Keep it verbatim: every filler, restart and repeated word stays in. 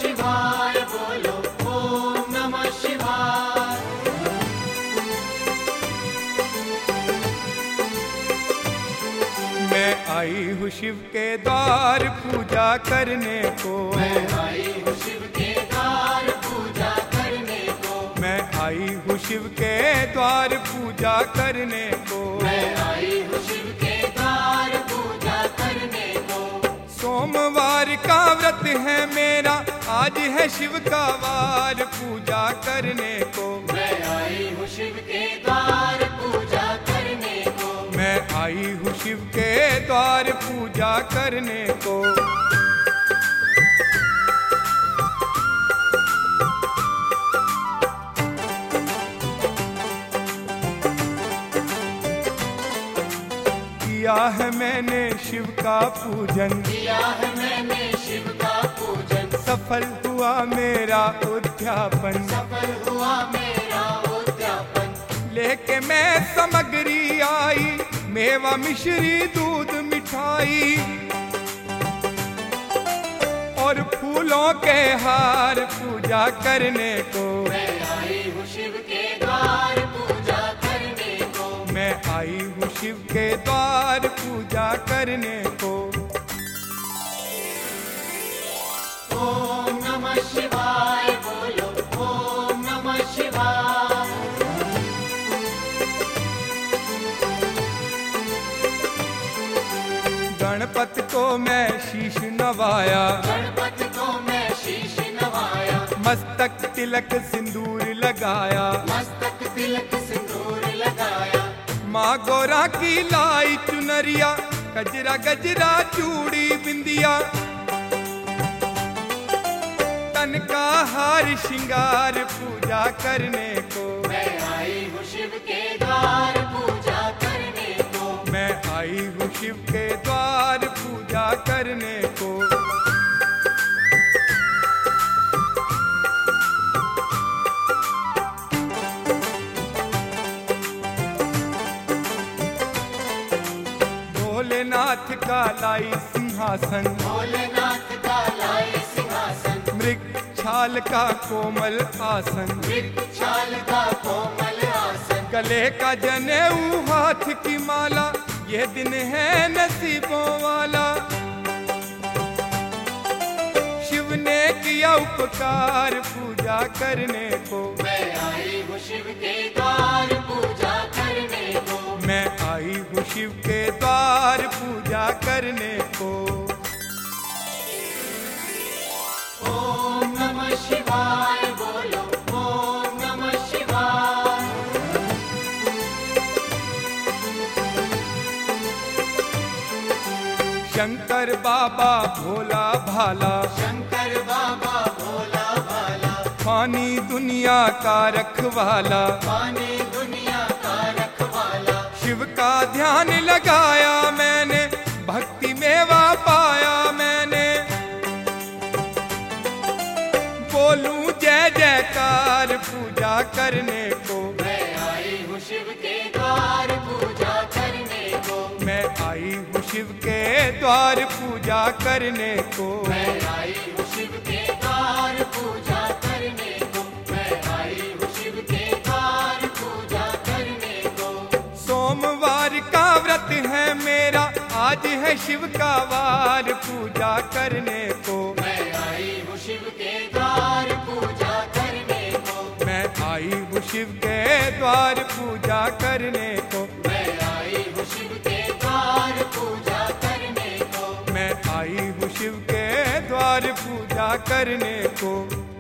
शिवाय बोलो, ओम नमः शिवाय। मैं आई हूँ शिव के द्वार पूजा करने को, मैं आई हूँ शिव के द्वार पूजा करने को, मैं आई हूँ शिव के द्वार पूजा करने को, मैं आई हूँ शिव के द्वार पूजा करने को। सोमवार का व्रत है मेरा, आज है शिव का वार पूजा करने को, मैं आई हूँ शिव के द्वार पूजा करने को, मैं आई हूँ शिव के द्वार पूजा करने को। किया है मैंने शिव का पूजन, किया है मैंने शिव का पूजन, सफल हुआ मेरा उद्यापन, सफल हुआ मेरा उद्यापन। लेके मैं सामग्री आई, मेवा मिश्री दूध मिठाई और फूलों के हार पूजा करने को, मैं आई हूँ शिव के द्वार पूजा करने को, मैं आई हूँ शिव के द्वार पूजा करने को। ओम नमः शिवाय बोलो, ओम नमः शिवाय। गणपति को मैं शीश नवाया, गणपति को मैं शीश नवाया, मस्तक तिलक सिंदूर लगाया, मस्तक तिलक सिंदूर लगाया। माँ गौरा की लाई चुनरिया, गजरा गजरा चूड़ी बिंदिया, तन का हार श्रृंगार पूजा करने को, मैं आई हूँ शिव के द्वार पूजा करने को, मैं आई हूँ शिव के द्वार पूजा करने को। भोलेनाथ का लाई सिंहासन, भोलेनाथ का लाई सिंहासन, मृग छाल का कोमल आसन, वृक्षाल का कोमल आसन, गले का जनेऊ हाथ की माला, ये दिन है नसीबों वाला। शिव ने किया उपकार पूजा करने को, मैं आई हूँ शिव के द्वार पूजा करने को, मैं आई हूँ शिव के द्वार पूजा करने को। ओम नमः शिवाय बोलो, ओम नमः शिवाय। शंकर बाबा भोला भाला, शंकर बाबा भोला भाला, फानी दुनिया का रखवाला, पानी दुनिया का रखवाला। शिव का ध्यान लगाया मैंने, भक्ति मेवा पाया मैंने, बोलूं जय जयकार पूजा करने को, मैं आई हूँ शिव के द्वार पूजा करने को, मैं आई हूँ शिव के द्वार पूजा करने को, मैं आई हूँ शिव के द्वार पूजा करने को, मैं आई हूँ शिव के द्वार पूजा करने को। सोमवार का व्रत है मेरा, आज है शिव का वार पूजा करने को, मैं आई हूँ शिव के द्वार पूजा करने को, मैं आई हूँ शिव के द्वार पूजा करने को, मैं आई हूँ शिव के द्वार पूजा करने को, मैं आई हूँ शिव के द्वार पूजा करने को।